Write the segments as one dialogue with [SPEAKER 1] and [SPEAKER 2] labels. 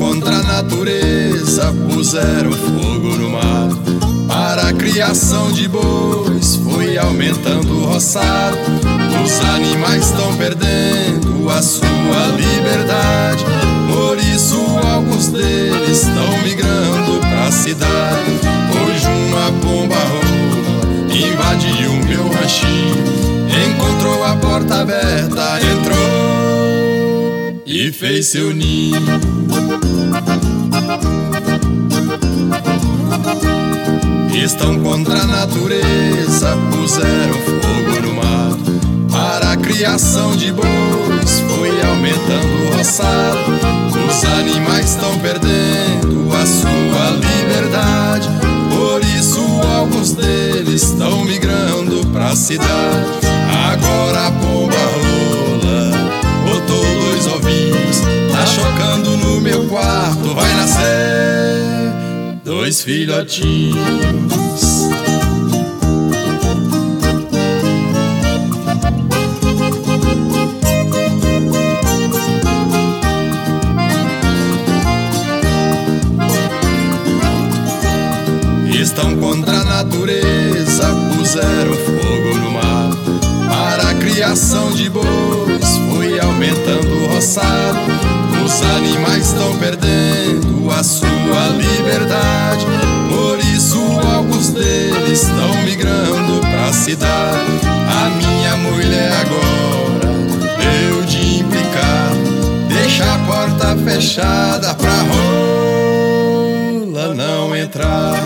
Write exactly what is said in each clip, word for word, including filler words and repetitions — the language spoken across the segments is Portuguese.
[SPEAKER 1] contra a natureza, puseram fogo no mato. Para a criação de bois foi aumentando o roçado. Os animais estão perdendo a sua liberdade. Por isso alguns deles estão migrando pra cidade. Hoje uma pomba rola invadiu meu ranchinho, encontrou a porta aberta, entrou e fez seu ninho. Estão contra a natureza, puseram fogo no mato. Para a criação de bois foi aumentando o roçado. Os animais estão perdendo a sua liberdade. Por isso alguns deles estão migrando pra cidade. Agora a pomba rola botou dois ovinhos, tá chocando no meu quarto, vai nascer dois filhotinhos. Estão contra a natureza, puseram fogo no mato. Para a criação de bois foi aumentando o roçado. Os animais estão perdendo a sua liberdade. Por isso alguns deles estão migrando pra cidade. A minha mulher agora deu de implicar, deixa a porta fechada pra rola não entrar.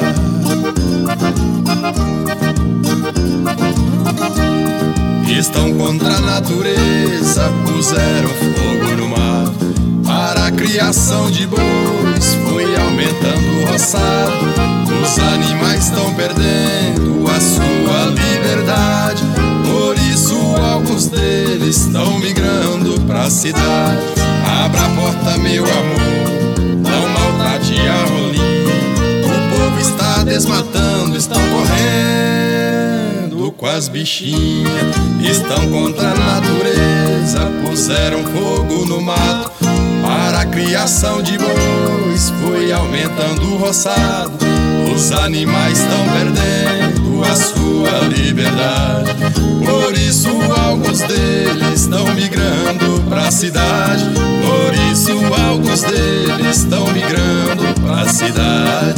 [SPEAKER 1] Estão contra a natureza, puseram fogo no mato. Para a criação de bois foi aumentando o roçado. Os animais estão perdendo a sua liberdade. Por isso alguns deles estão migrando pra cidade. Abra a porta, meu amor, não maltrate a rolinha. O povo está desmatando, estão correndo com as bichinhas. Estão contra a natureza, puseram fogo no mato. Para a criação de bois foi aumentando o roçado. Os animais estão perdendo a sua liberdade. Por isso alguns deles estão migrando pra cidade. Por isso alguns deles estão migrando pra cidade.